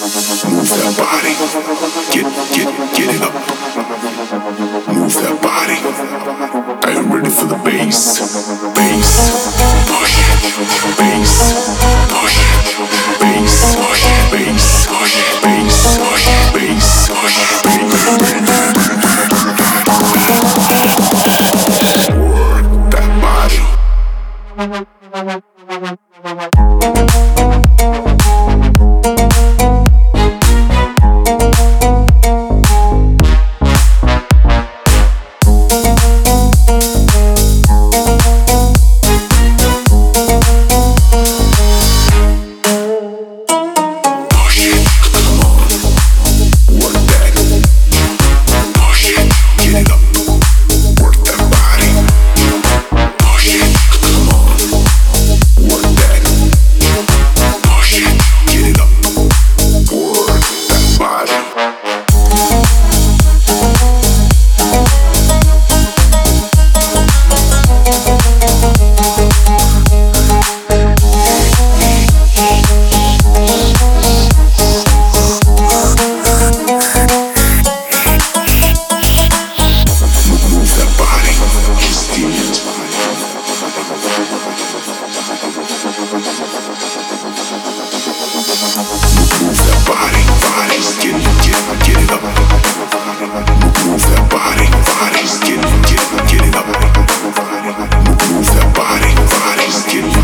Move that body. Get it up. Move that body. Are you ready for the bass? Bass. Push it. Bass. Push it. Bass. Push it. Bass. Push it. Bass. Push it. Bass. Push it. Work that body. Get